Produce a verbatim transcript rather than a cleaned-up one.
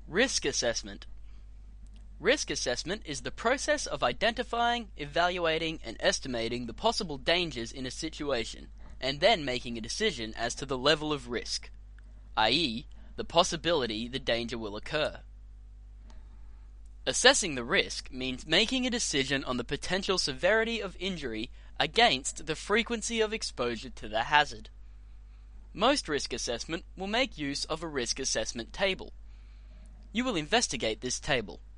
Risk assessment. Risk assessment is the process of identifying, evaluating, and estimating the possible dangers in a situation, and then making a decision as to the level of risk, that is, the possibility the danger will occur. Assessing the risk means making a decision on the potential severity of injury against the frequency of exposure to the hazard. Most risk assessment will make use of a risk assessment table. You will investigate this table.